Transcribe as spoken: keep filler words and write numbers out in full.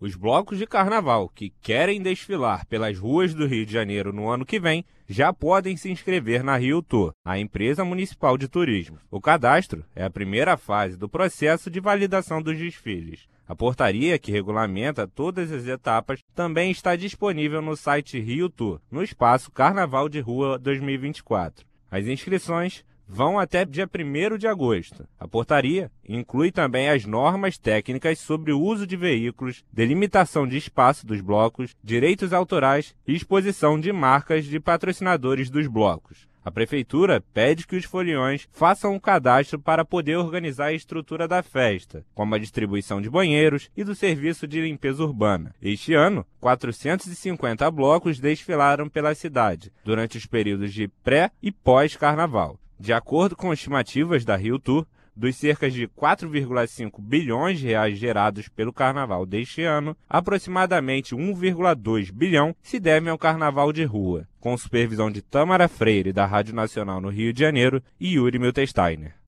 Os blocos de carnaval que querem desfilar pelas ruas do Rio de Janeiro no ano que vem já podem se inscrever na Rio Tour, a empresa municipal de turismo. O cadastro é a primeira fase do processo de validação dos desfiles. A portaria que regulamenta todas as etapas também está disponível no site Rio Tour, no espaço Carnaval de Rua dois mil e vinte e quatro. As inscrições vão até dia primeiro de agosto. A portaria inclui também as normas técnicas sobre o uso de veículos, delimitação de espaço dos blocos, direitos autorais e exposição de marcas de patrocinadores dos blocos. A Prefeitura pede que os foliões façam o cadastro para poder organizar a estrutura da festa, como a distribuição de banheiros e do serviço de limpeza urbana. Este ano, quatrocentos e cinquenta blocos desfilaram pela cidade, durante os períodos de pré e pós-carnaval. De acordo com estimativas da Rio Tour, dos cerca de quatro vírgula cinco bilhões de reais gerados pelo carnaval deste ano, aproximadamente um vírgula dois bilhão se devem ao carnaval de rua, com supervisão de Tâmara Freire, da Rádio Nacional no Rio de Janeiro, e Yuri Miltensteiner.